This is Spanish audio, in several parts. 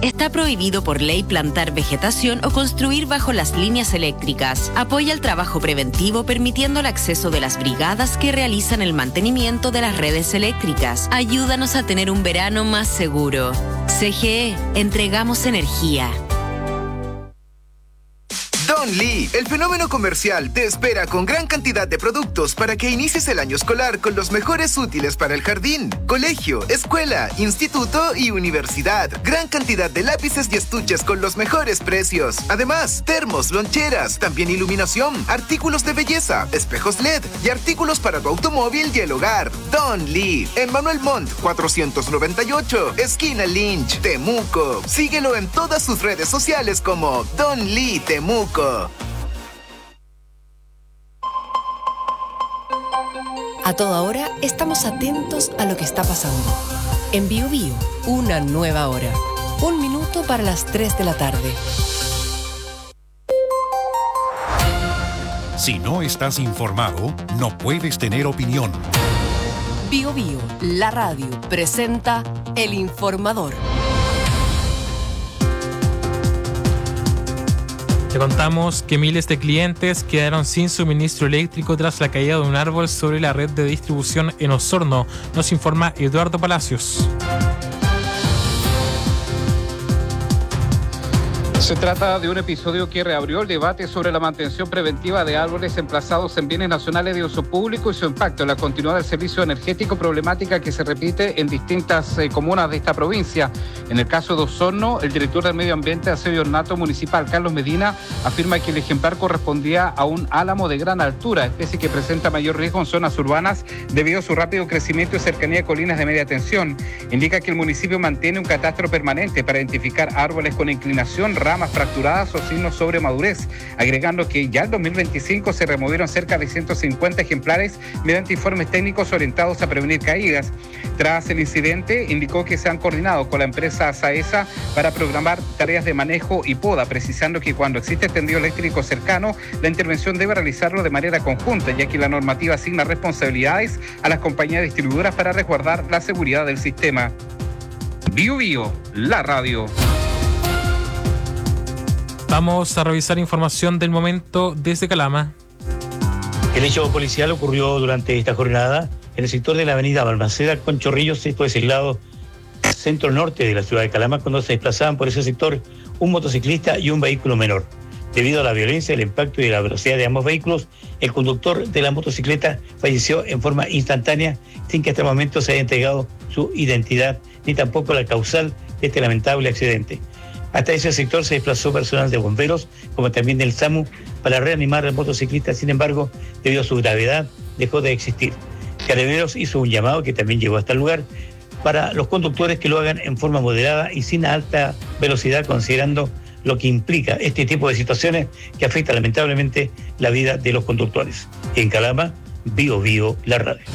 Está prohibido por ley plantar vegetación o construir bajo las líneas eléctricas. Apoya el trabajo preventivo permitiendo el acceso de las brigadas que realizan el mantenimiento de las redes eléctricas. Ayúdanos a tener un verano más seguro. CGE, entregamos energía. Don Lee, el fenómeno comercial, te espera con gran cantidad de productos para que inicies el año escolar con los mejores útiles para el jardín, colegio, escuela, instituto y universidad. Gran cantidad de lápices y estuches con los mejores precios. Además, termos, loncheras, también iluminación, artículos de belleza, espejos LED y artículos para tu automóvil y el hogar. Don Lee, en Manuel Montt, 498, esquina Lynch, Temuco. Síguelo en todas sus redes sociales como Don Lee Temuco. A toda hora estamos atentos a lo que está pasando. En Bio Bio, una nueva hora. 1 minuto para las 3 de la tarde. Si no estás informado, no puedes tener opinión. Bio Bio, la radio, presenta El Informador. Te contamos que miles de clientes quedaron sin suministro eléctrico tras la caída de un árbol sobre la red de distribución en Osorno. Nos informa Eduardo Palacios. Se trata de un episodio que reabrió el debate sobre la mantención preventiva de árboles emplazados en bienes nacionales de uso público y su impacto en la continuidad del servicio energético, problemática que se repite en distintas comunas de esta provincia. En el caso de Osorno, el director del Medio Ambiente, Aseo y Ornato Municipal, Carlos Medina, afirma que el ejemplar correspondía a un álamo de gran altura, especie que presenta mayor riesgo en zonas urbanas debido a su rápido crecimiento y cercanía a colinas de media tensión. Indica que el municipio mantiene un catastro permanente para identificar árboles con inclinación, ramas fracturadas o signos sobre madurez, agregando que ya en 2025 se removieron cerca de 150 ejemplares mediante informes técnicos orientados a prevenir caídas. Tras el incidente, indicó que se han coordinado con la empresa Saesa para programar tareas de manejo y poda, precisando que cuando existe tendido eléctrico cercano, la intervención debe realizarlo de manera conjunta, ya que la normativa asigna responsabilidades a las compañías distribuidoras para resguardar la seguridad del sistema. Bio Bio, la radio. Vamos a revisar información del momento desde Calama. El hecho policial ocurrió durante esta jornada en el sector de la avenida Balmaceda con Chorrillos, esto es el lado centro-norte de la ciudad de Calama, cuando se desplazaban por ese sector un motociclista y un vehículo menor. Debido a la violencia, el impacto y la velocidad de ambos vehículos, el conductor de la motocicleta falleció en forma instantánea sin que hasta el momento se haya entregado su identidad ni tampoco la causal de este lamentable accidente. Hasta ese sector se desplazó personal de bomberos, como también del SAMU, para reanimar al motociclista. Sin embargo, debido a su gravedad, dejó de existir. Carabineros hizo un llamado, que también llegó hasta el lugar, para los conductores que lo hagan en forma moderada y sin alta velocidad, considerando lo que implica este tipo de situaciones que afecta lamentablemente la vida de los conductores. En Calama, Bio Bio, la radio.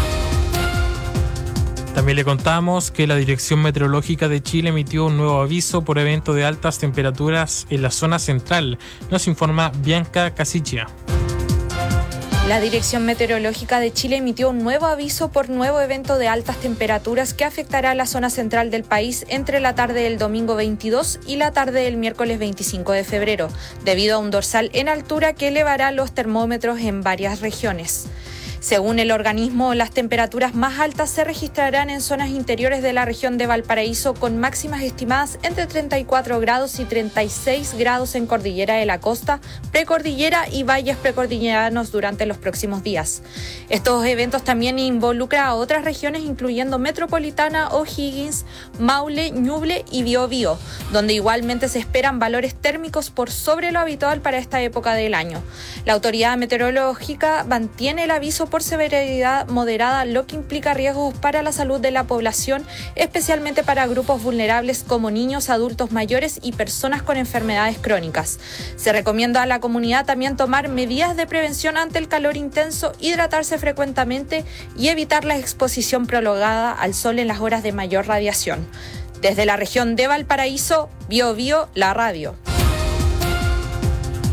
También le contamos que la Dirección Meteorológica de Chile emitió un nuevo aviso por evento de altas temperaturas en la zona central. Nos informa Bianca Casichia. La Dirección Meteorológica de Chile emitió un nuevo aviso por nuevo evento de altas temperaturas que afectará a la zona central del país entre la tarde del domingo 22 y la tarde del miércoles 25 de febrero, debido a un dorsal en altura que elevará los termómetros en varias regiones. Según el organismo, las temperaturas más altas se registrarán en zonas interiores de la región de Valparaíso, con máximas estimadas entre 34 grados y 36 grados en Cordillera de la Costa, Precordillera y valles precordilleranos durante los próximos días. Estos eventos también involucran a otras regiones, incluyendo Metropolitana, O'Higgins, Maule, Ñuble y Biobío, donde igualmente se esperan valores térmicos por sobre lo habitual para esta época del año. La autoridad meteorológica mantiene el aviso por severidad moderada, lo que implica riesgos para la salud de la población, especialmente para grupos vulnerables como niños, adultos mayores y personas con enfermedades crónicas. Se recomienda a la comunidad también tomar medidas de prevención ante el calor intenso, hidratarse frecuentemente y evitar la exposición prolongada al sol en las horas de mayor radiación. Desde la región de Valparaíso, Bio Bio, la radio.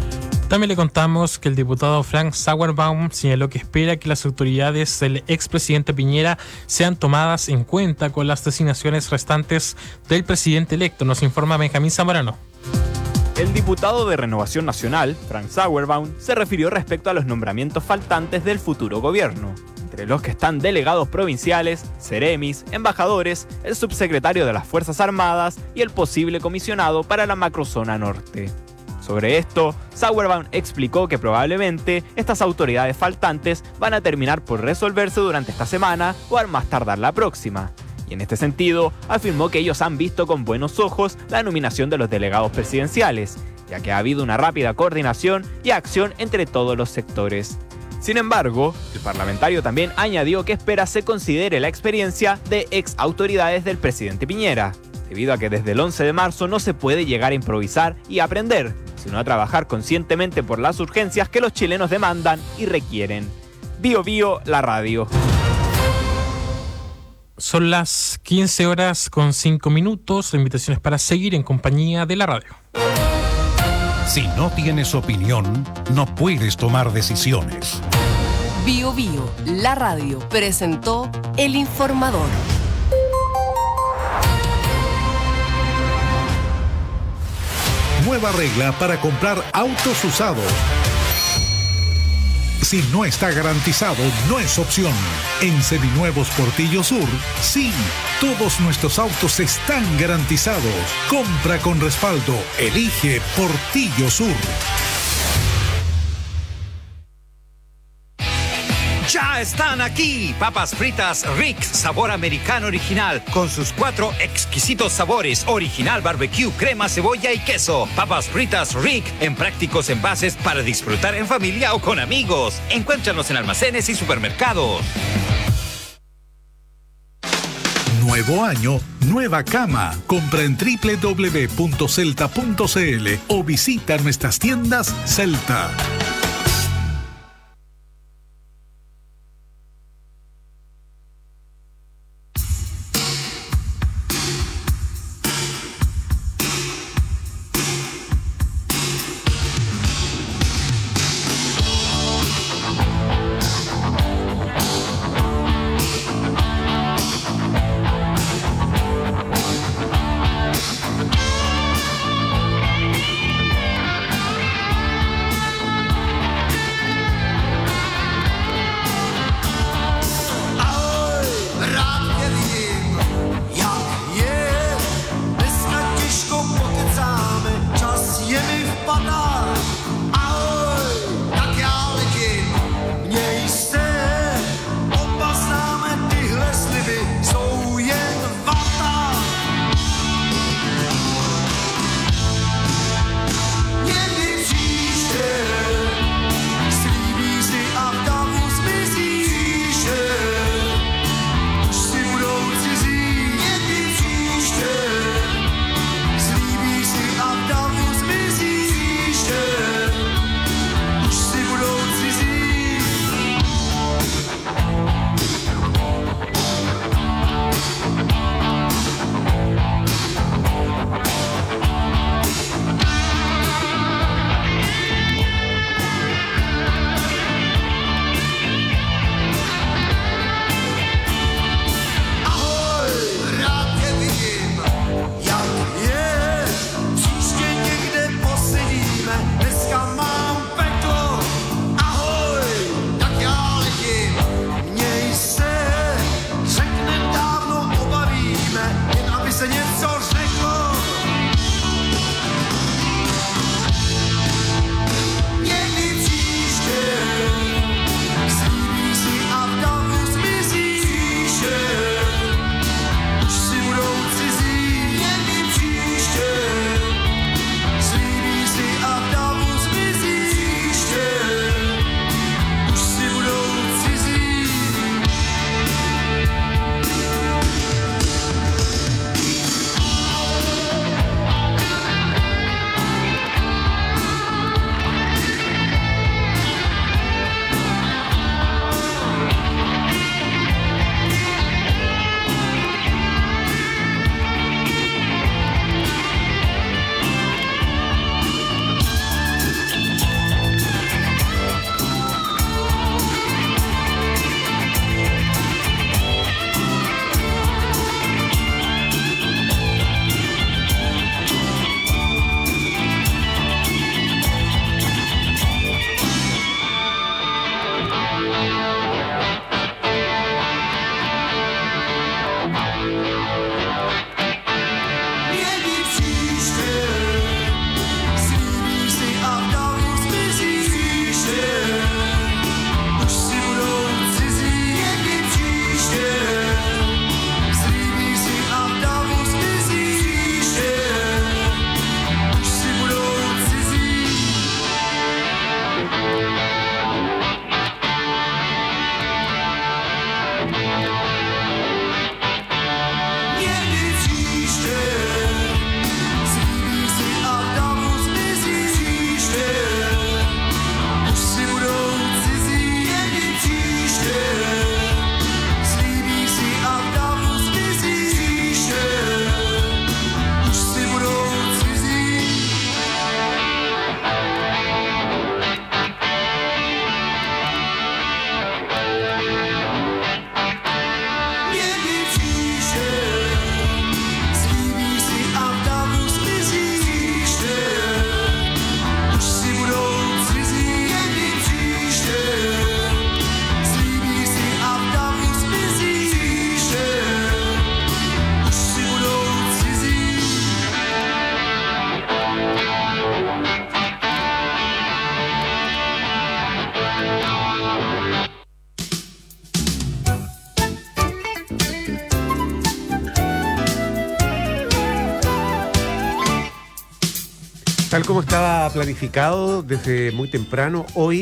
También le contamos que el diputado Frank Sauerbaum señaló que espera que las autoridades del expresidente Piñera sean tomadas en cuenta con las designaciones restantes del presidente electo. Nos informa Benjamín Zamorano. El diputado de Renovación Nacional, Frank Sauerbaum, se refirió respecto a los nombramientos faltantes del futuro gobierno, entre los que están delegados provinciales, seremis, embajadores, el subsecretario de las Fuerzas Armadas y el posible comisionado para la macrozona norte. Sobre esto, Sauerbaum explicó que probablemente estas autoridades faltantes van a terminar por resolverse durante esta semana o al más tardar la próxima. Y en este sentido, afirmó que ellos han visto con buenos ojos la nominación de los delegados presidenciales, ya que ha habido una rápida coordinación y acción entre todos los sectores. Sin embargo, el parlamentario también añadió que espera se considere la experiencia de ex autoridades del presidente Piñera, debido a que desde el 11 de marzo no se puede llegar a improvisar y aprender, sino a trabajar conscientemente por las urgencias que los chilenos demandan y requieren. Bio Bio, la radio. Son las 15:05. La invitación es para seguir en compañía de la radio. Si no tienes opinión, no puedes tomar decisiones. Bio Bio, la radio, presentó El Informador. Nueva regla para comprar autos usados. Si no está garantizado, no es opción. En Seminuevos Portillo Sur, sí, todos nuestros autos están garantizados. Compra con respaldo. Elige Portillo Sur. ¡Ya están aquí! Papas fritas Rick, sabor americano original, con sus 4 exquisitos sabores: original, barbecue, crema, cebolla y queso. Papas fritas Rick, en prácticos envases para disfrutar en familia o con amigos. Encuéntranos en almacenes y supermercados. Nuevo año, nueva cama. Compra en www.celta.cl o visita nuestras tiendas Celta. Tal como estaba planificado desde muy temprano, hoy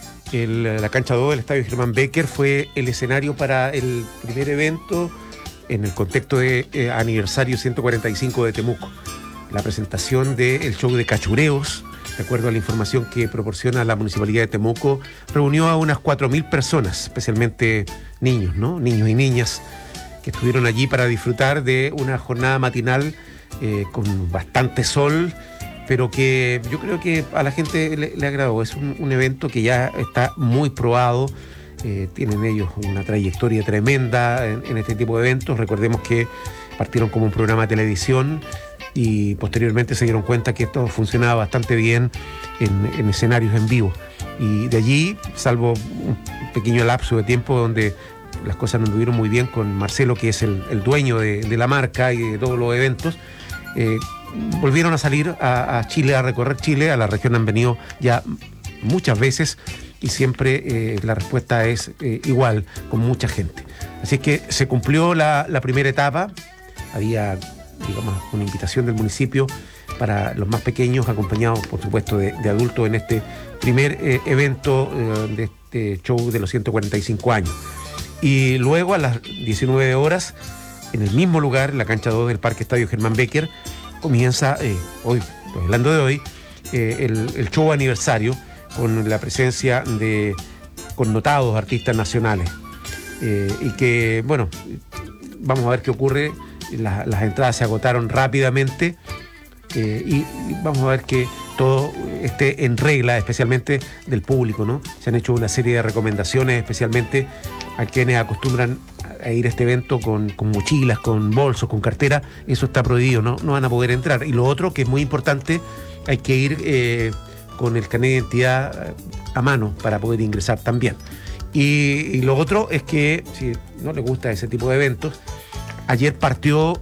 la cancha 2 del Estadio Germán Becker fue el escenario para el primer evento en el contexto de aniversario 145 de Temuco. La presentación del show de cachureos, de acuerdo a la información que proporciona la Municipalidad de Temuco, reunió a unas 4.000 personas, especialmente niños, ¿no? Niños y niñas que estuvieron allí para disfrutar de una jornada matinal con bastante sol, pero que yo creo que a la gente le agradó. Es un evento que ya está muy probado. Tienen ellos una trayectoria tremenda en este tipo de eventos. Recordemos que partieron como un programa de televisión y posteriormente se dieron cuenta que esto funcionaba bastante bien en escenarios en vivo. Y de allí, salvo un pequeño lapso de tiempo donde las cosas no anduvieron muy bien con Marcelo, que es el dueño de la marca y de todos los eventos, volvieron a salir a Chile, a recorrer Chile. A la región han venido ya muchas veces y siempre la respuesta es igual, con mucha gente. Así que se cumplió la primera etapa. Había, digamos, una invitación del municipio para los más pequeños, acompañados por supuesto de adultos en este primer evento de este show de los 145 años. Y luego a las 19 horas, en el mismo lugar, en la cancha 2 del Parque Estadio Germán Becker, comienza, hoy, estoy hablando de hoy, el show aniversario con la presencia de connotados artistas nacionales. Y que, bueno, vamos a ver qué ocurre. Las entradas se agotaron rápidamente y vamos a ver que todo esté en regla, especialmente del público, ¿no? Se han hecho una serie de recomendaciones, especialmente a quienes acostumbran a ir a este evento con mochilas, con bolsos, con cartera. Eso está prohibido, no van a poder entrar. Y lo otro, que es muy importante, hay que ir con el carnet de identidad a mano para poder ingresar también. Y lo otro es que, si no les gusta ese tipo de eventos, ayer partió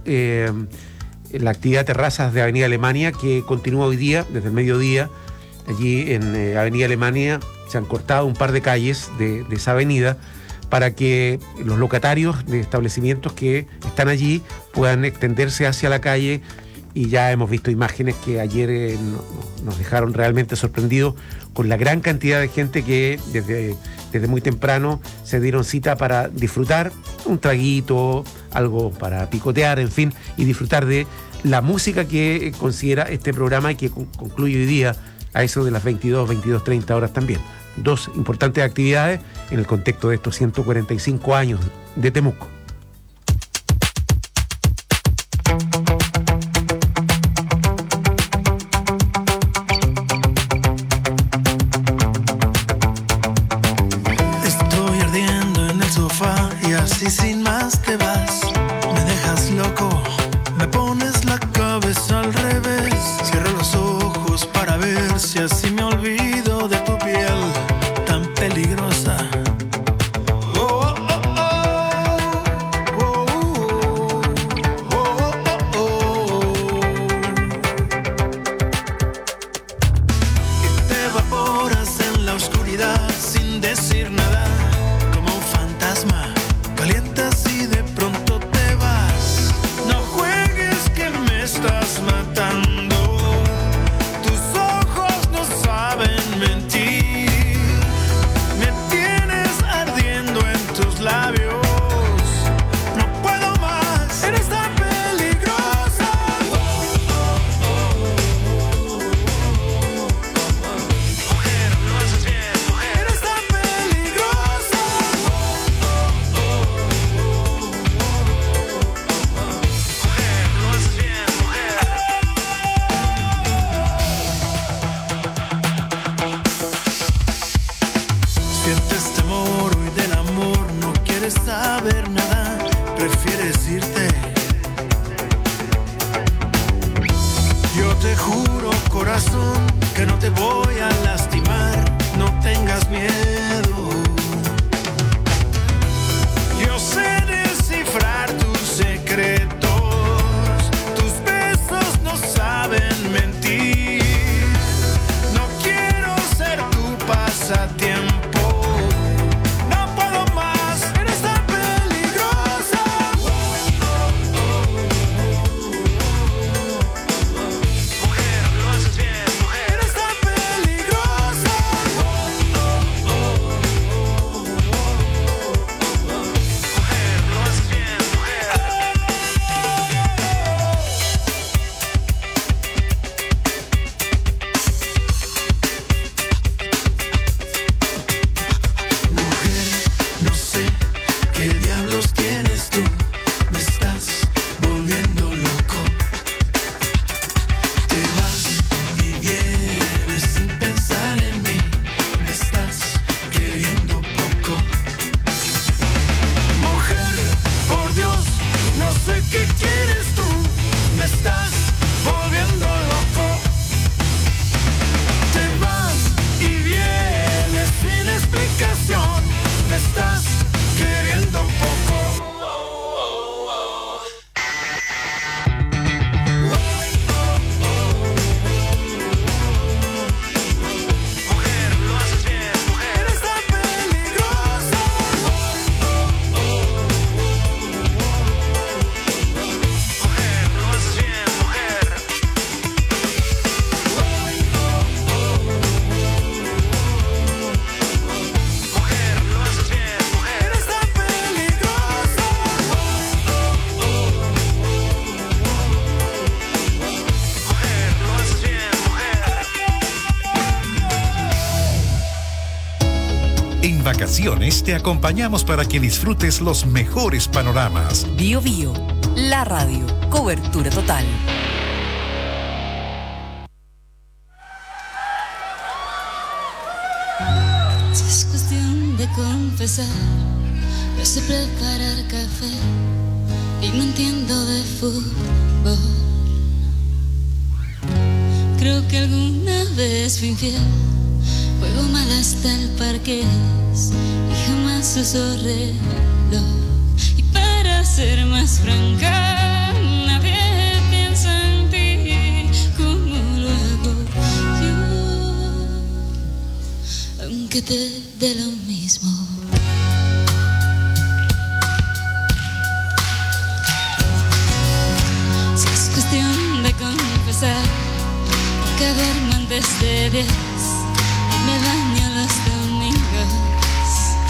la actividad Terrazas de Avenida Alemania, que continúa hoy día, desde el mediodía. Allí en Avenida Alemania se han cortado un par de calles de esa avenida para que los locatarios de establecimientos que están allí puedan extenderse hacia la calle. Y ya hemos visto imágenes que ayer nos dejaron realmente sorprendidos con la gran cantidad de gente que desde muy temprano se dieron cita para disfrutar un traguito, algo para picotear, en fin, y disfrutar de la música que considera este programa y que concluye hoy día a eso de las 22:30 horas también. Dos importantes actividades en el contexto de estos 145 años de Temuco. Estoy ardiendo en el sofá y así sin más te vas. Me dejas loco, me pones la cabeza al revés. Cierro los ojos para ver si así me olvido de tu piel tan peligrosa. Y te evaporas en la oscuridad sin decir nada, como un fantasma. Calientas y de pronto te vas. No juegues que me estás matando. Tus ojos no saben mentir. Me tienes ardiendo en tus labios. No puedo más. Eres tan peligrosa. Mujer, lo haces bien, mujer. Eres tan peligrosa. Mujer, lo haces bien, mujer. Sientes temor hoy del amor, no quieres saber nada, prefieres irte. Yo te juro, corazón, que no te voy a lastimar, no tengas miedo. Yo sé descifrar tus secretos, tus besos no saben mentir. No quiero ser tu pasatiempo. No puedo más, eres tan peligrosa. Mujer, lo haces bien, vacaciones te acompañamos para que disfrutes los mejores panoramas. Bio Bio, la radio, cobertura total. Si es cuestión de confesar, yo sé preparar café y no entiendo de fútbol. Creo que alguna vez fui infiel, juego mal hasta el parqués y jamás uso reloj. Y para ser más franca, nadie piensa en ti como lo hago yo, aunque te dé lo mismo. Si es cuestión de confesar que duermo antes de 10 y me baño los domingos.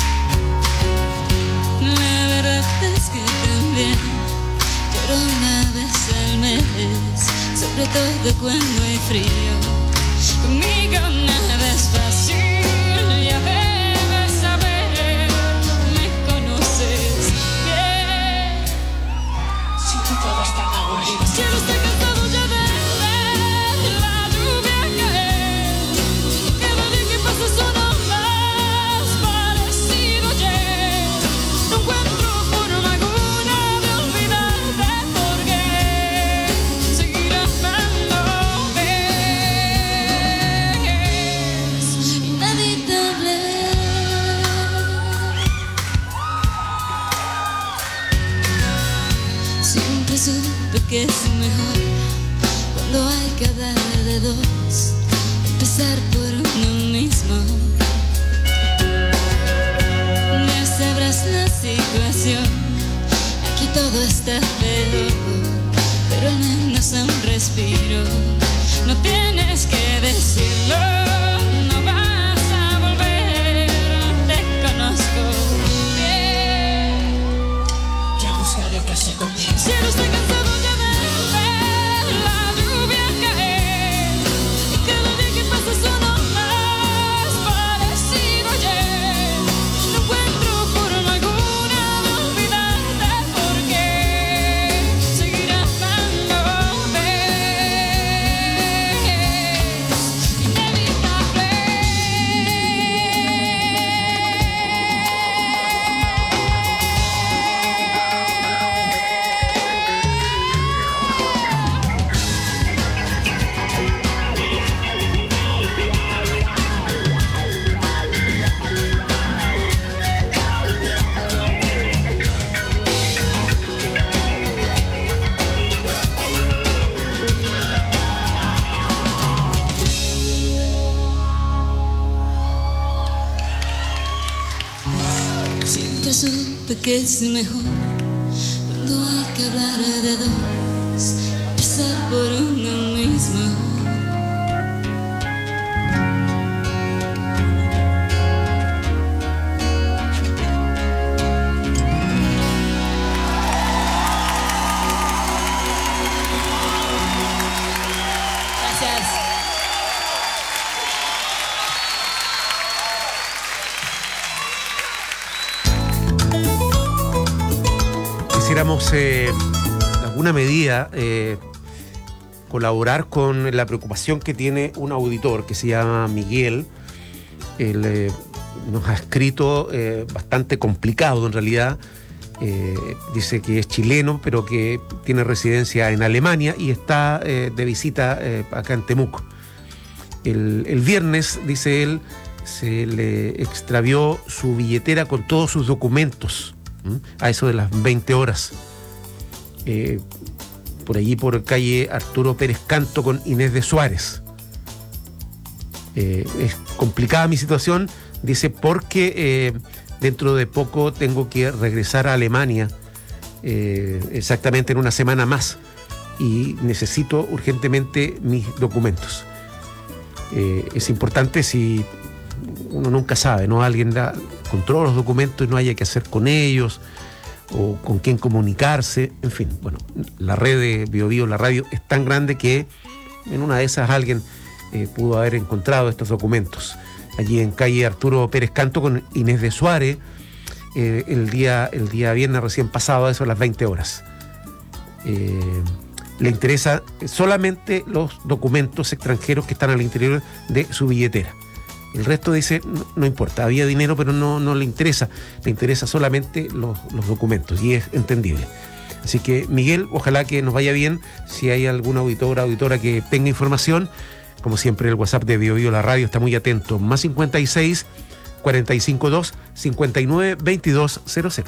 La verdad es que también lloro una vez al mes, sobre todo cuando hay frío. Conmigo nada es fácil, ya debes saber, me conoces bien. Si tú todo está aburrido, si no estoy cansado ya de que es mejor cuando hay que hablar de dos, empezar por uno mismo. Ya sabrás la situación, aquí todo está feo, pero al menos un respiro. No tienes que decirlo, no vas a volver, te conozco bien. Ya buscaré qué hacer conmigo. Si no estoy cansado ya de ver la lluvia caer, y cada día que pasa es uno más parecido a ayer. No encuentro forma alguna de olvidarte, porque seguir amándote es inevitable. Siempre supe que es mejor cuando hay que hablar de dos, empezar por uno mismo. Gracias. Quisiéramos, en alguna medida, colaborar con la preocupación que tiene un auditor que se llama Miguel. Él nos ha escrito bastante complicado en realidad. Dice que es chileno, pero que tiene residencia en Alemania y está de visita acá en Temuco. El viernes, dice él, se le extravió su billetera con todos sus documentos a eso de las 20 horas. Por allí, por calle Arturo Pérez Canto con Inés de Suárez. Es complicada mi situación, dice, porque dentro de poco tengo que regresar a Alemania, exactamente en una semana más, y necesito urgentemente mis documentos. Es importante, si uno nunca sabe, ¿no? Alguien controla los documentos y no haya que hacer con ellos, o con quién comunicarse, en fin. Bueno, la red de Bio Bio, la radio, es tan grande que en una de esas alguien pudo haber encontrado estos documentos. allí en calle Arturo Pérez Canto con Inés de Suárez, el día viernes recién pasado, a eso a las 20 horas. Le interesa solamente los documentos extranjeros que están al interior de su billetera. El resto dice, no importa, había dinero, pero no le interesa solamente los documentos, y es entendible. Así que, Miguel, ojalá que nos vaya bien. Si hay algún auditor o auditora que tenga información, como siempre, el WhatsApp de Bio Bio, la radio, está muy atento. Más 56 452 59 22 00.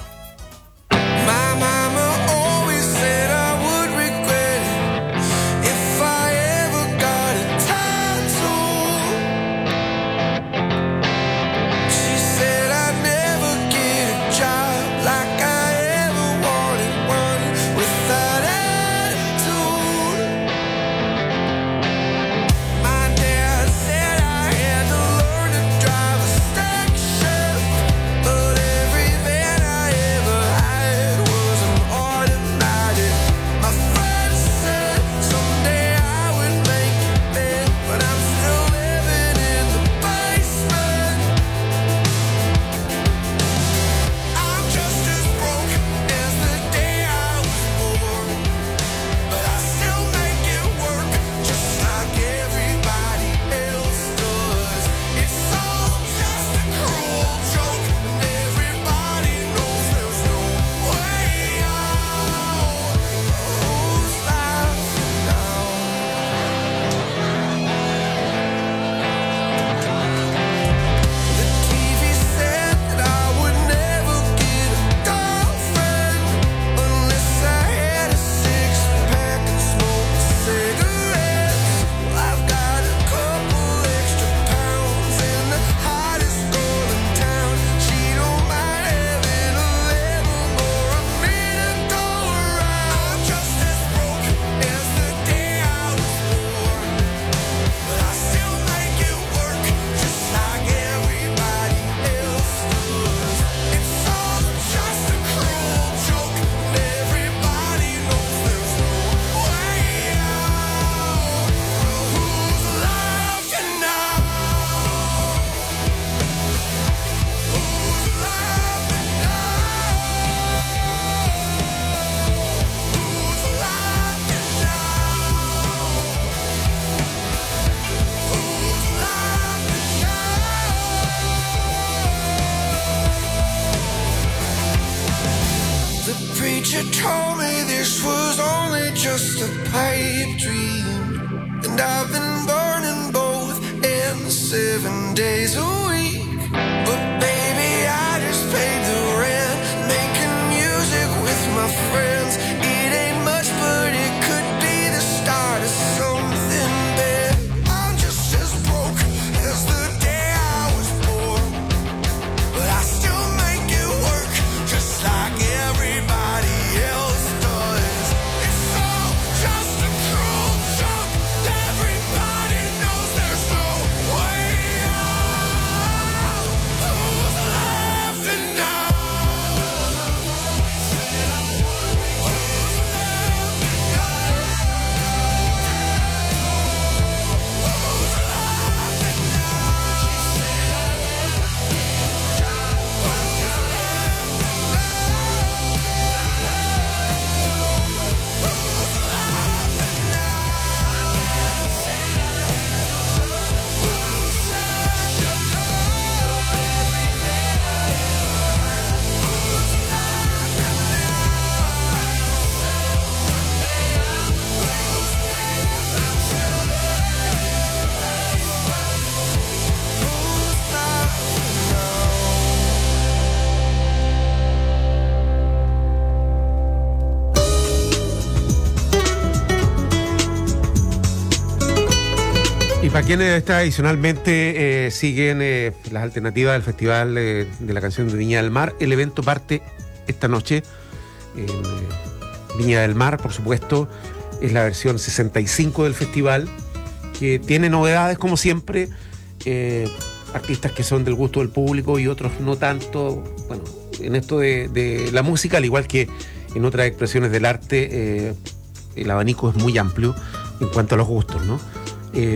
Told me this was only just a pipe dream, and I've been burning both ends 7 days a week. But baby, I just paid the rent, making music with my friends. It ain't much, but it could be the start of something bad. I'm just as broke as the day I was born, but I still make it work, just like everybody else does. It's all just a cruel joke. Everybody knows there's no way out. Who's laughing now? Y para quienes adicionalmente siguen las alternativas del Festival de la Canción de Viña del Mar, el evento parte esta noche en Viña del Mar, por supuesto. Es la versión 65 del festival, que tiene novedades como siempre, artistas que son del gusto del público y otros no tanto. Bueno, en esto de la música, al igual que en otras expresiones del arte, el abanico es muy amplio en cuanto a los gustos, ¿no?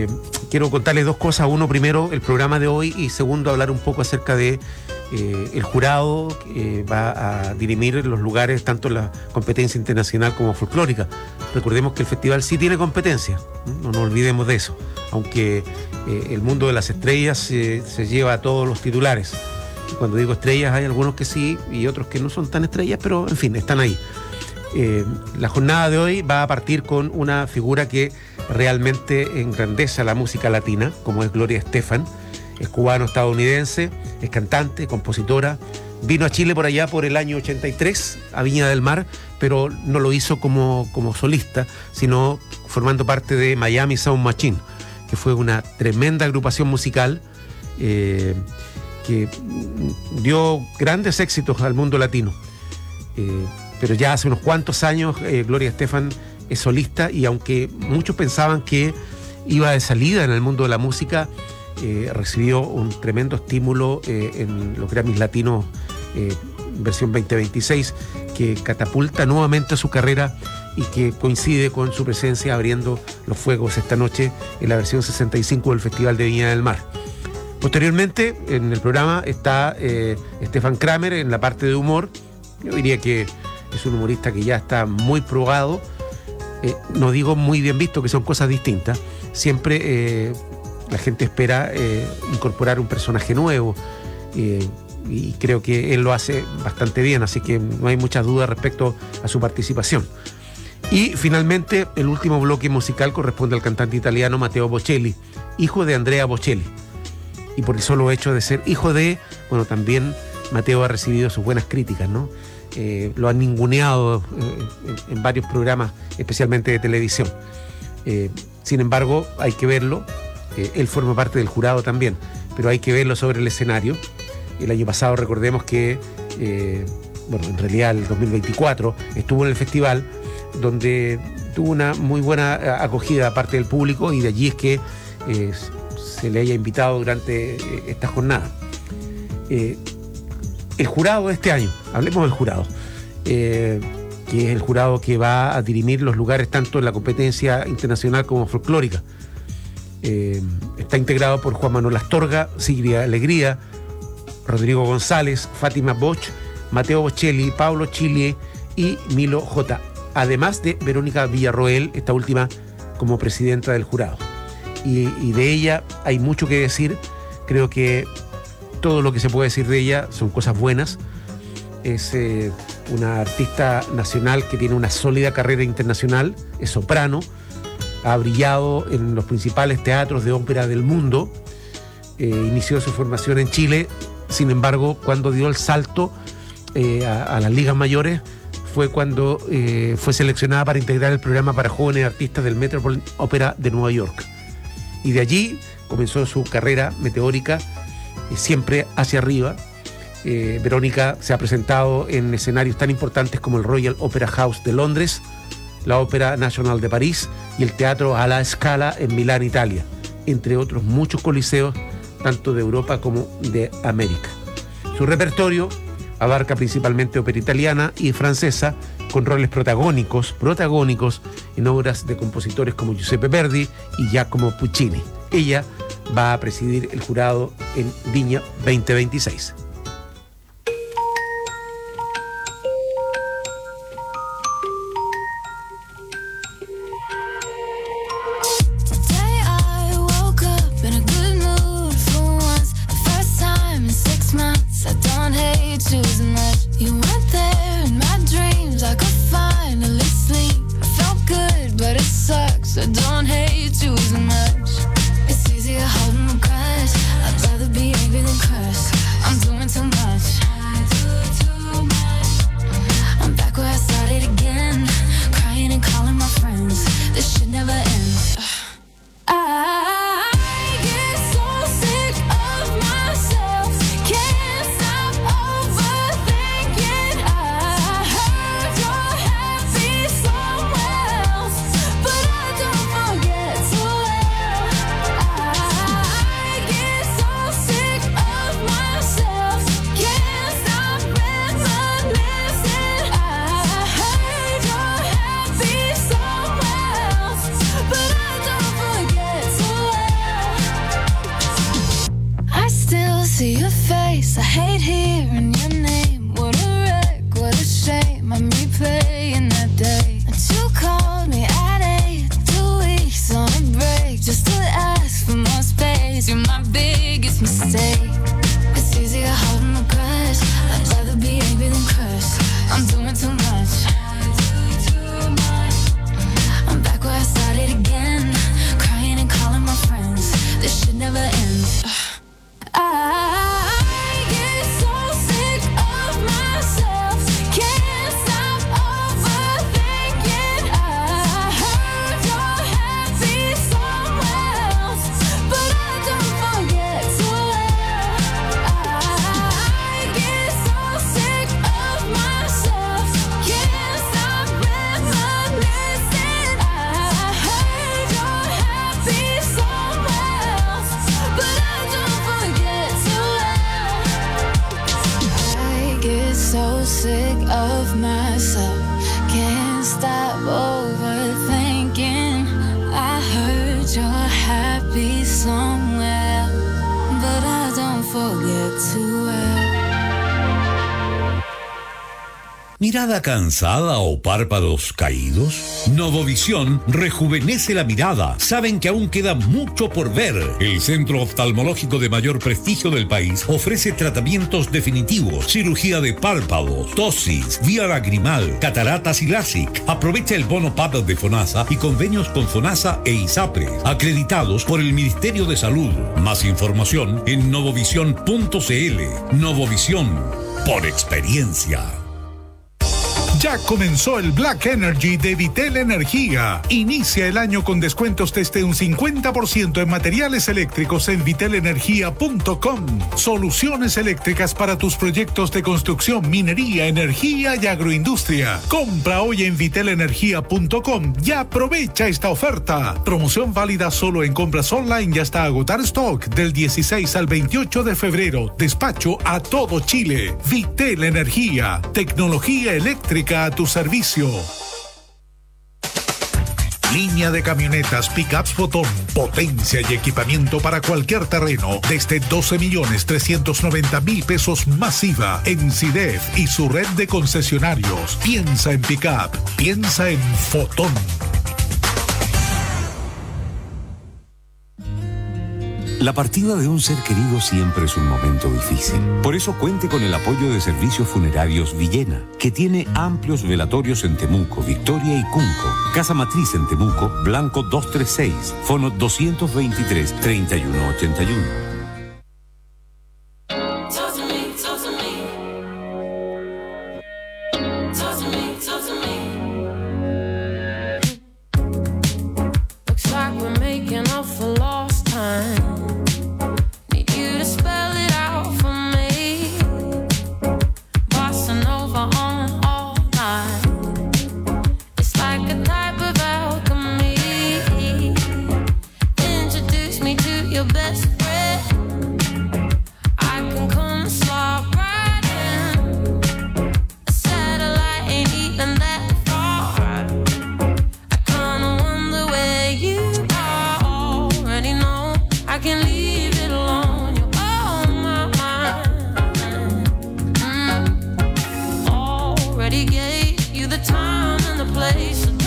quiero contarles dos cosas. Uno, primero, el programa de hoy, y segundo, hablar un poco acerca de el jurado que va a dirimir los lugares tanto en la competencia internacional como folclórica. Recordemos que el festival sí tiene competencia, no nos olvidemos de eso, aunque el mundo de las estrellas se lleva a todos los titulares. Cuando digo estrellas, hay algunos que sí y otros que no son tan estrellas, pero en fin, están ahí. La jornada de hoy va a partir con una figura que realmente engrandece a la música latina, como es Gloria Estefan. Es cubano-estadounidense, es cantante, compositora. Vino a Chile por allá por el año 83, a Viña del Mar, pero no lo hizo como solista, sino formando parte de Miami Sound Machine, que fue una tremenda agrupación musical que dio grandes éxitos al mundo latino. Pero ya hace unos cuantos años Gloria Estefan es solista, y aunque muchos pensaban que iba de salida en el mundo de la música, recibió un tremendo estímulo en los Grammys Latinos versión 2026, que catapulta nuevamente su carrera y que coincide con su presencia abriendo los fuegos esta noche en la versión 65 del Festival de Viña del Mar. Posteriormente, en el programa está Stefan Kramer en la parte de humor. Yo diría que es un humorista que ya está muy probado, no digo muy bien visto, que son cosas distintas. Siempre la gente espera incorporar un personaje nuevo, y creo que él lo hace bastante bien, así que no hay muchas dudas respecto a su participación. Y finalmente, el último bloque musical corresponde al cantante italiano Matteo Bocelli, hijo de Andrea Bocelli. Y por el solo hecho de ser hijo de, bueno, también Matteo ha recibido sus buenas críticas, ¿no? Lo han ninguneado en varios programas, especialmente de televisión. Sin embargo, hay que verlo. Él forma parte del jurado también, pero hay que verlo sobre el escenario. El año pasado, recordemos que, en realidad el 2024, estuvo en el festival, donde tuvo una muy buena acogida de parte del público, y de allí es que se le haya invitado durante esta jornada. El jurado de este año, hablemos del jurado, que es el jurado que va a dirimir los lugares tanto en la competencia internacional como folclórica. Está integrado por Juan Manuel Astorga, Sigrid Alegría, Rodrigo González, Fátima Bosch, Matteo Bocelli, Pablo Chile y Milo J. Además de Verónica Villarroel, esta última como presidenta del jurado. Y de ella hay mucho que decir. Creo que todo lo que se puede decir de ella son cosas buenas. Es una artista nacional que tiene una sólida carrera internacional, es soprano, ha brillado en los principales teatros de ópera del mundo, inició su formación en Chile. Sin embargo, cuando dio el salto a las ligas mayores fue cuando fue seleccionada para integrar el programa para jóvenes artistas del Metropolitan Opera de Nueva York. Y de allí comenzó su carrera meteórica, siempre hacia arriba. Verónica se ha presentado en escenarios tan importantes como el Royal Opera House de Londres, la Ópera Nacional de París y el Teatro alla Scala en Milán, Italia, entre otros muchos coliseos, tanto de Europa como de América. Su repertorio abarca principalmente ópera italiana y francesa, con roles protagónicos en obras de compositores como Giuseppe Verdi y Giacomo Puccini. Ella va a presidir el jurado en Viña 2026. So don't hate you as much. It's easier holding the crush. I'd rather be angry than curse. I'm doing see your face, I hate hearing your name. What a wreck, what a shame. I'm replaying that day that you called me at 8, 2 weeks on a break, just to ask for more space. You're my biggest mistake. It's easier holding a grudge. I'd rather be angry than crushed. I'm doing too much. I'm back where I started again, crying and calling my friends. This shit never ends. I get so sick of myself, can't stop overthinking. I heard you're happy somewhere else, but I don't forget to I get so sick of myself, can't stop reminiscing. I heard you're happy somewhere else, but I don't forget to I get so sick of myself, can't stop overthinking. I heard you're happy somewhere, but I don't forget too well. ¿Mirada cansada o párpados caídos? Novovisión rejuvenece la mirada. Saben que aún queda mucho por ver. El centro oftalmológico de mayor prestigio del país ofrece tratamientos definitivos, cirugía de párpados, ptosis, vía lagrimal, cataratas y LASIK. Aprovecha el bono PAP de FONASA y convenios con FONASA e ISAPRE, acreditados por el Ministerio de Salud. Más información en novovisión.cl. Novovisión, por experiencia. Ya comenzó el Black Energy de Vitel Energía. Inicia el año con descuentos desde un 50% en materiales eléctricos en vitelenergia.com. Soluciones eléctricas para tus proyectos de construcción, minería, energía y agroindustria. Compra hoy en vitelenergia.com y aprovecha esta oferta. Promoción válida solo en compras online y hasta agotar stock del 16 al 28 de febrero. Despacho a todo Chile. Vitel Energía. Tecnología eléctrica a tu servicio. Línea de camionetas Pickups Botón. Potencia y equipamiento para cualquier terreno. Desde 12.390.000 pesos masiva en CIDEF y su red de concesionarios. Piensa en Pickup. Piensa en Fotón. La partida de un ser querido siempre es un momento difícil. Por eso cuente con el apoyo de Servicios Funerarios Villena, que tiene amplios velatorios en Temuco, Victoria y Cunco. Casa Matriz en Temuco, Blanco 236, fono 223-3181.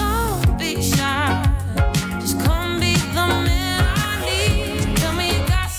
Just come be the man I need. Tell me you got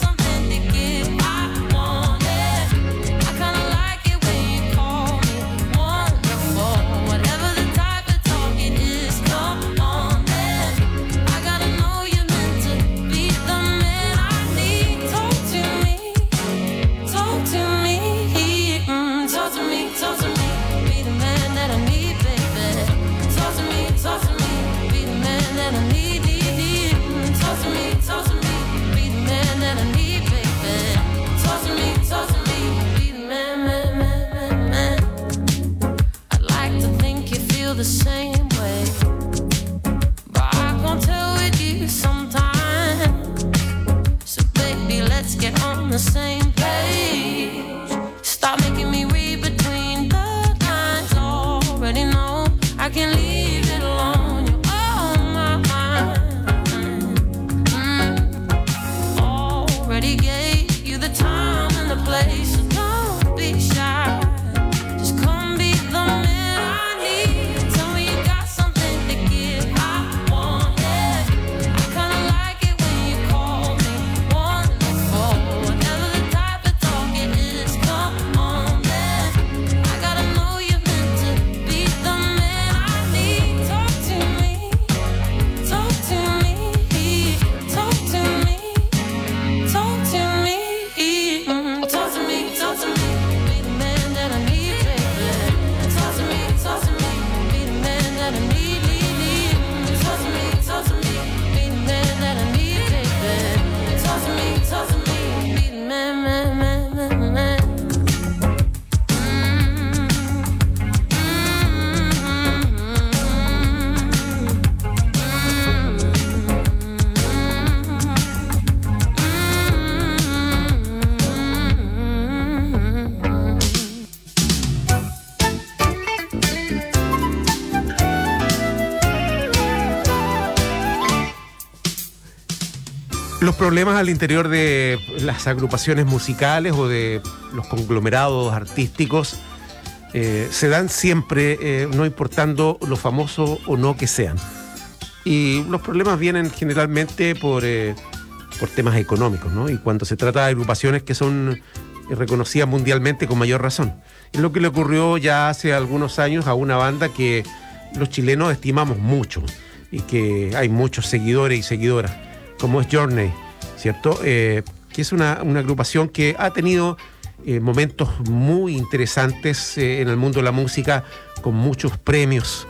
Los problemas al interior de las agrupaciones musicales o de los conglomerados artísticos se dan siempre, no importando lo famoso o no que sean. Y los problemas vienen generalmente por temas económicos, ¿no? Y cuando se trata de agrupaciones que son reconocidas mundialmente, con mayor razón. Es lo que le ocurrió ya hace algunos años a una banda que los chilenos estimamos mucho y que hay muchos seguidores y seguidoras, como es Journey, ¿cierto? Que es una agrupación que ha tenido momentos muy interesantes en el mundo de la música, con muchos premios.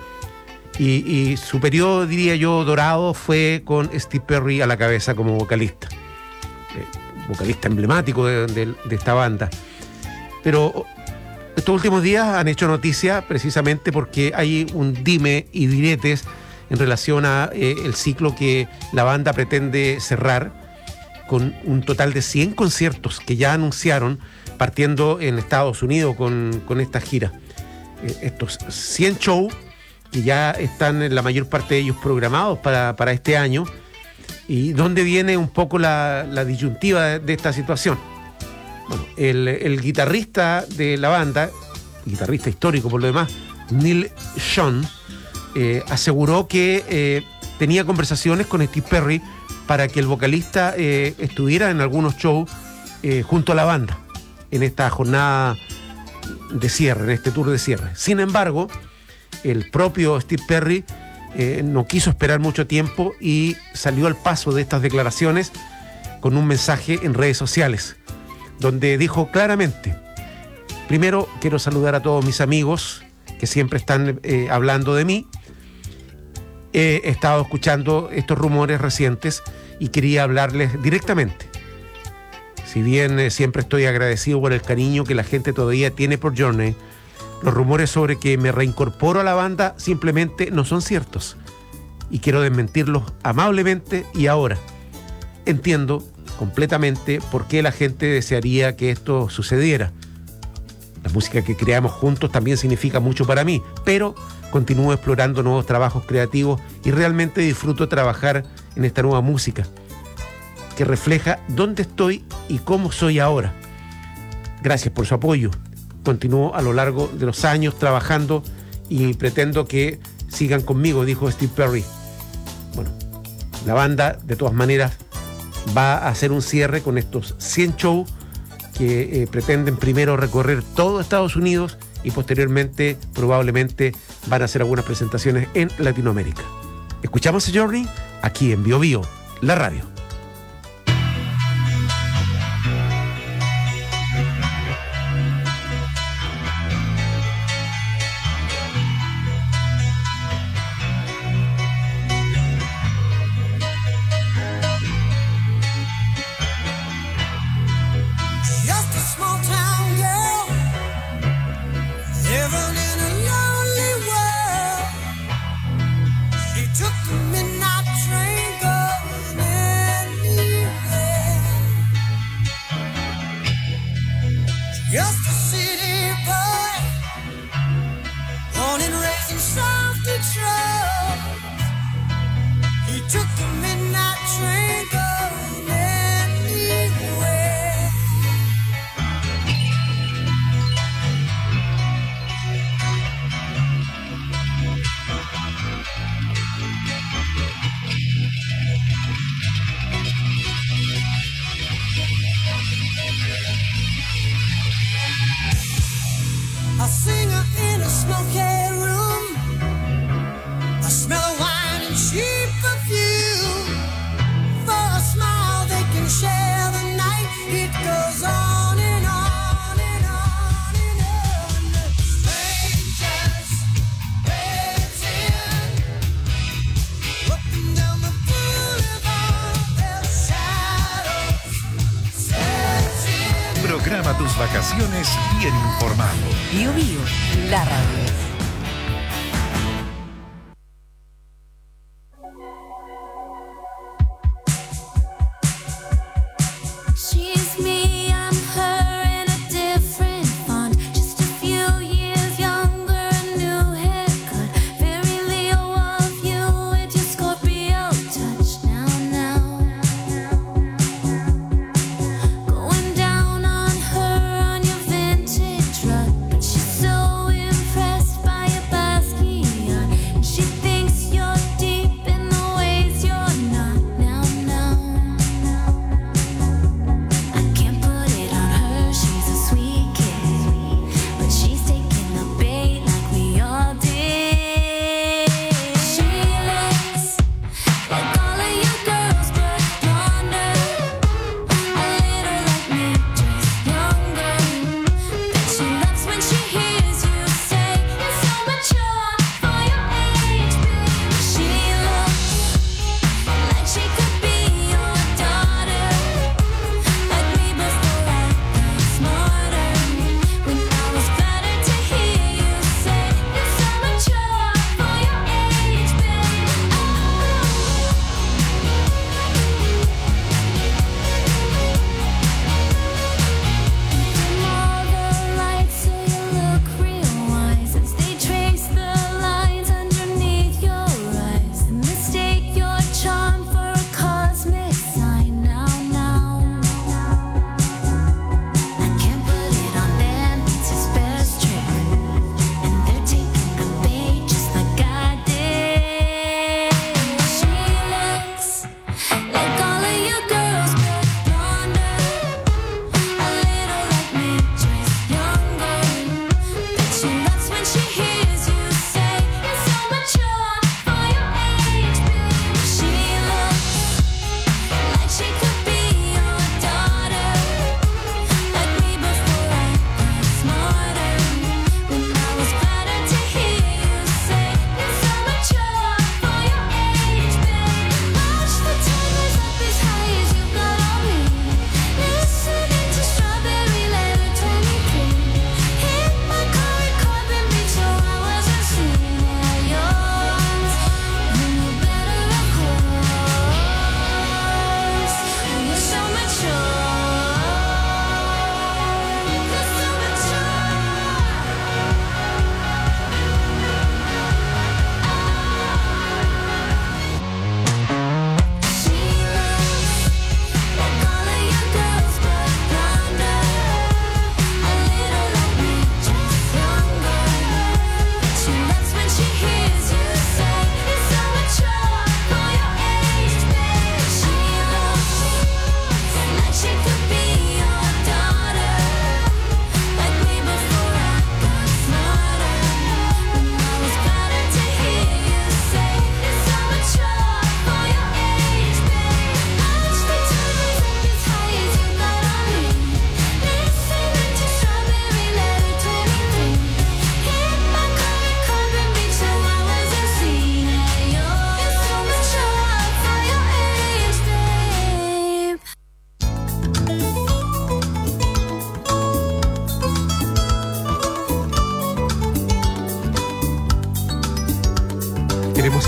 Y su periodo, diría yo, dorado fue con Steve Perry a la cabeza como vocalista. Vocalista emblemático de esta banda. Pero estos últimos días han hecho noticia precisamente porque hay un dime y diretes en relación a el ciclo que la banda pretende cerrar con un total de 100 conciertos que ya anunciaron, partiendo en Estados Unidos con esta gira. Estos 100 shows que ya están en la mayor parte de ellos programados para este año, y donde viene un poco la disyuntiva de esta situación. Bueno, el guitarrista de la banda, guitarrista histórico por lo demás, Neil Schon, aseguró que tenía conversaciones con Steve Perry para que el vocalista estuviera en algunos shows junto a la banda en esta jornada de cierre, en este tour de cierre. Sin embargo, el propio Steve Perry no quiso esperar mucho tiempo y salió al paso de estas declaraciones con un mensaje en redes sociales, donde dijo claramente: primero, quiero saludar a todos mis amigos que siempre están hablando de mí. He estado escuchando estos rumores recientes y quería hablarles directamente. Si bien siempre estoy agradecido por el cariño que la gente todavía tiene por Journey, los rumores sobre que me reincorporo a la banda simplemente no son ciertos. Y quiero desmentirlos amablemente y ahora. Entiendo completamente por qué la gente desearía que esto sucediera. La música que creamos juntos también significa mucho para mí, pero continúo explorando nuevos trabajos creativos y realmente disfruto trabajar en esta nueva música que refleja dónde estoy y cómo soy ahora. Gracias por su apoyo. Continúo a lo largo de los años trabajando y pretendo que sigan conmigo, dijo Steve Perry. Bueno, la banda de todas maneras va a hacer un cierre con estos 100 shows que pretenden primero recorrer todo Estados Unidos y posteriormente probablemente van a hacer algunas presentaciones en Latinoamérica. Escuchamos a Journey aquí en Bio Bio, la radio. Programa tus vacaciones bien informado. Bio Bio, la radio.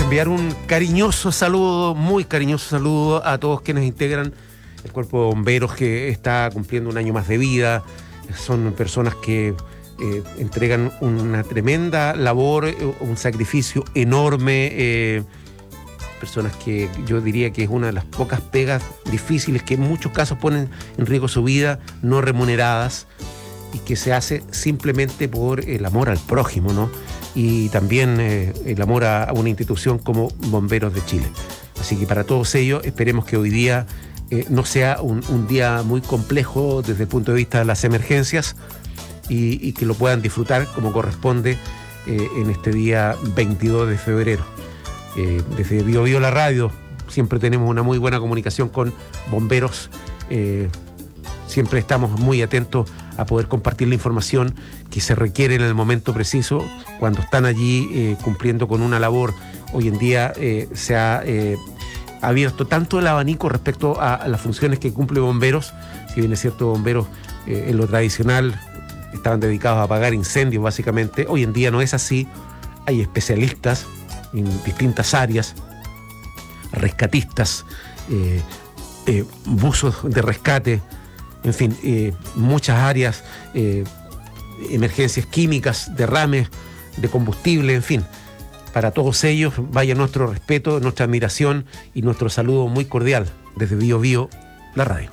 enviar un cariñoso saludo, muy cariñoso saludo a todos quienes integran el cuerpo de bomberos, que está cumpliendo un año más de vida. Son personas que entregan una tremenda labor, un sacrificio enorme, personas que yo diría que es una de las pocas pegas difíciles que en muchos casos ponen en riesgo su vida, no remuneradas, y que se hace simplemente por el amor al prójimo, ¿no? Y también el amor a una institución como Bomberos de Chile. Así que para todos ellos esperemos que hoy día no sea un día muy complejo desde el punto de vista de las emergencias, y que lo puedan disfrutar como corresponde en este día 22 de febrero. Desde Bio Bio la radio siempre tenemos una muy buena comunicación con bomberos. Siempre estamos muy atentos a poder compartir la información que se requiere en el momento preciso cuando están allí cumpliendo con una labor. Hoy en día se ha abierto tanto el abanico respecto a las funciones que cumple bomberos. Si bien es cierto, bomberos en lo tradicional estaban dedicados a apagar incendios básicamente, hoy en día no es así. Hay especialistas en distintas áreas, rescatistas, buzos de rescate, en fin, muchas áreas, emergencias químicas, derrames de combustible, en fin. Para todos ellos vaya nuestro respeto, nuestra admiración y nuestro saludo muy cordial desde Bio Bio, la radio.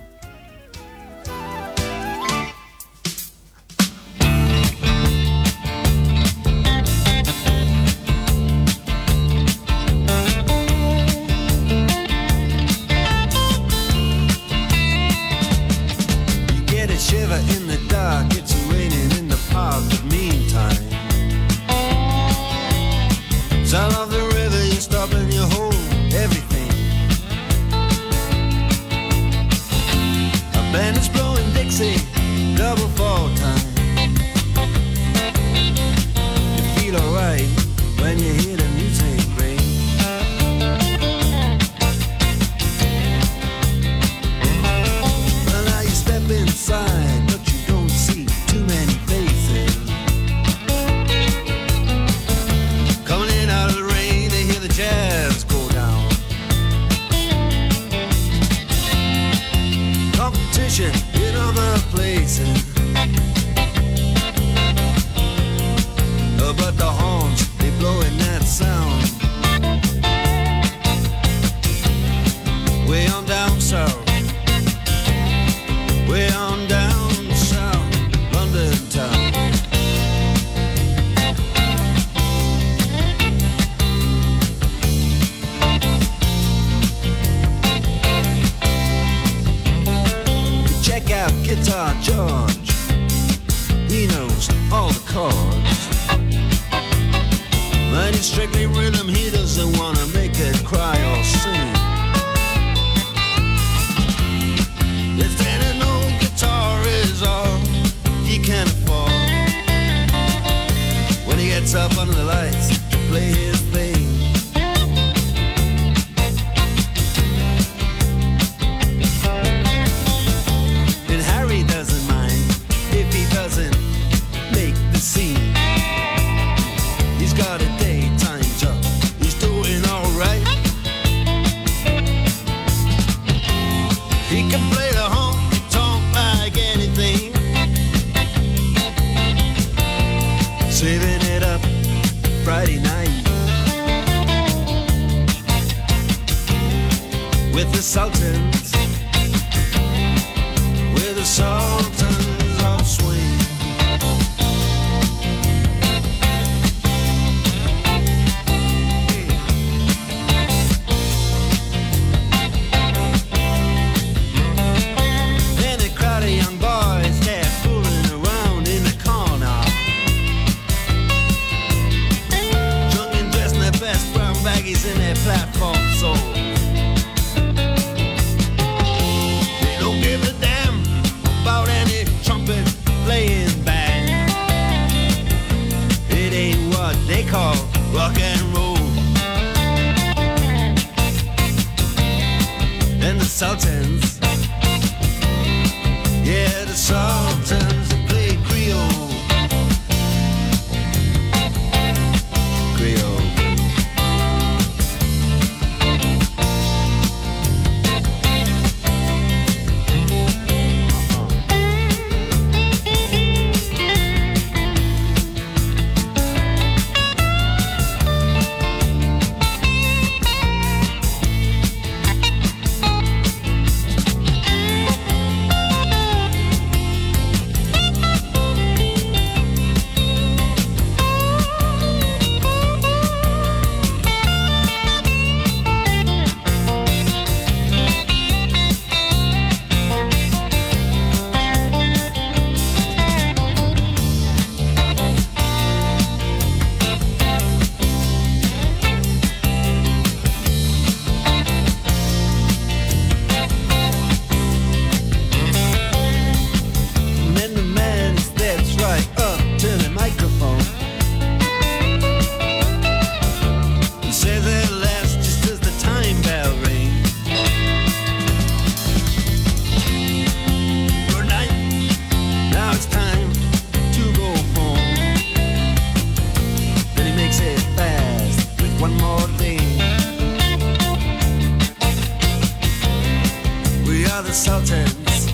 are the Sultans.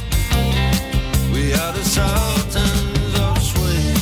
We are the Sultans of Swing.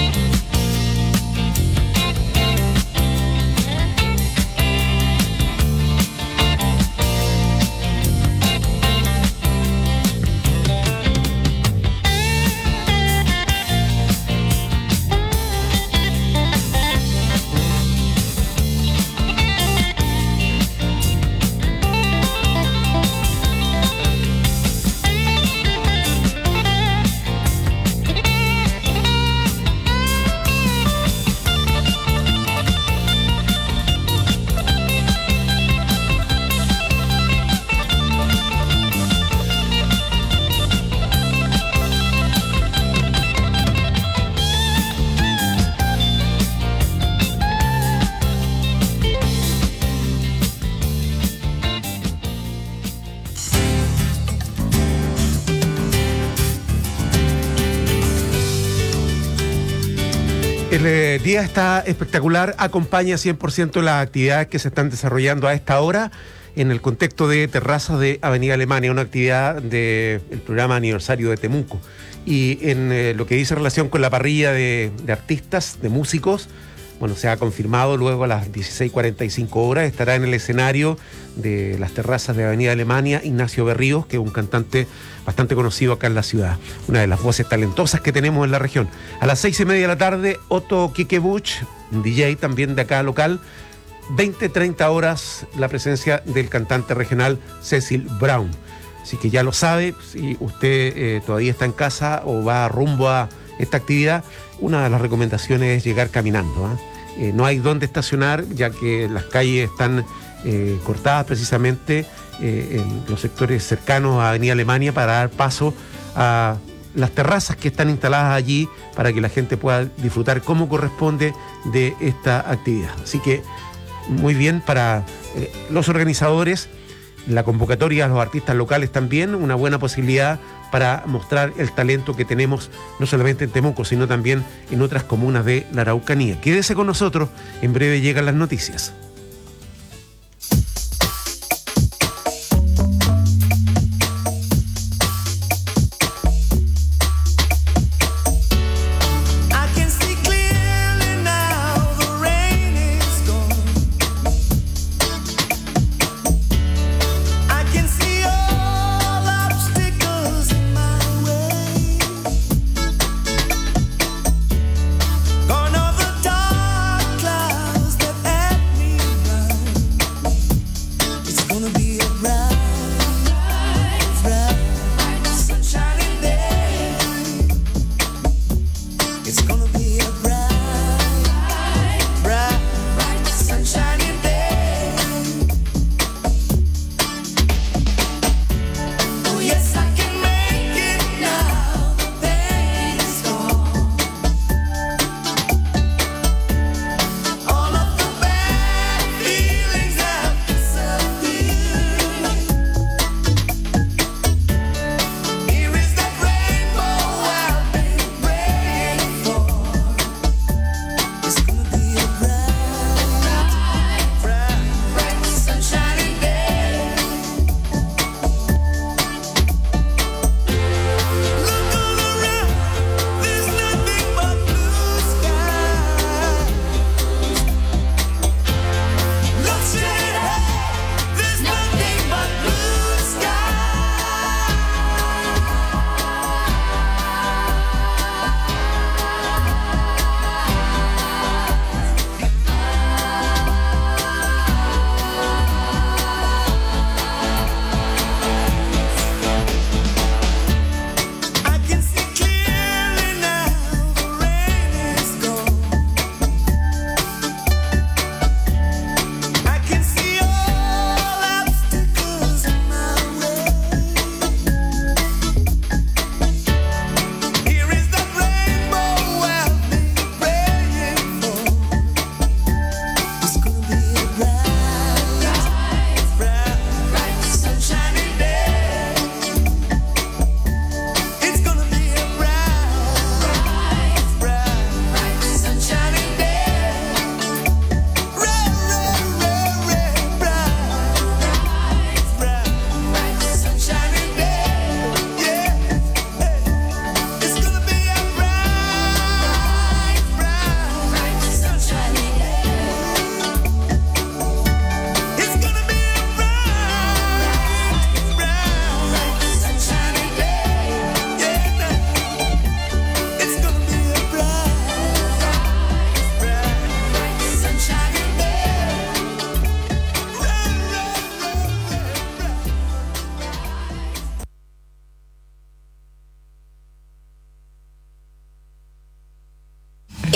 El día está espectacular, acompaña 100% las actividades que se están desarrollando a esta hora en el contexto de terrazas de Avenida Alemania, una actividad del programa aniversario de Temuco. Y en lo que dice relación con la parrilla de artistas, de músicos, bueno, se ha confirmado luego a las 16:45 horas, estará en el escenario de las terrazas de Avenida Alemania Ignacio Berríos, que es un cantante bastante conocido acá en la ciudad, una de las voces talentosas que tenemos en la región. A las 6:30 de la tarde, Otto Kikebuch, un DJ también de acá local. 20-30 horas la presencia del cantante regional Cecil Brown. Así que ya lo sabe, si usted todavía está en casa o va rumbo a esta actividad, una de las recomendaciones es llegar caminando. No hay dónde estacionar, ya que las calles están cortadas precisamente en los sectores cercanos a Avenida Alemania para dar paso a las terrazas que están instaladas allí para que la gente pueda disfrutar como corresponde de esta actividad. Así que muy bien para los organizadores, la convocatoria a los artistas locales también, una buena posibilidad para mostrar el talento que tenemos no solamente en Temuco, sino también en otras comunas de la Araucanía. Quédese con nosotros, en breve llegan las noticias. Gone over dark clouds that had me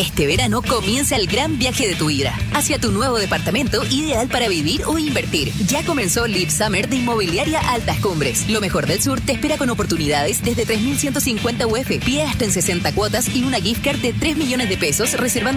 Este verano comienza el gran viaje de tu vida hacia tu nuevo departamento ideal para vivir o invertir. Ya comenzó Live Summer de Inmobiliaria Altas Cumbres. Lo mejor del sur te espera con oportunidades desde 3.150 UF. Pide hasta en 60 cuotas y una gift card de 3 millones de pesos reservando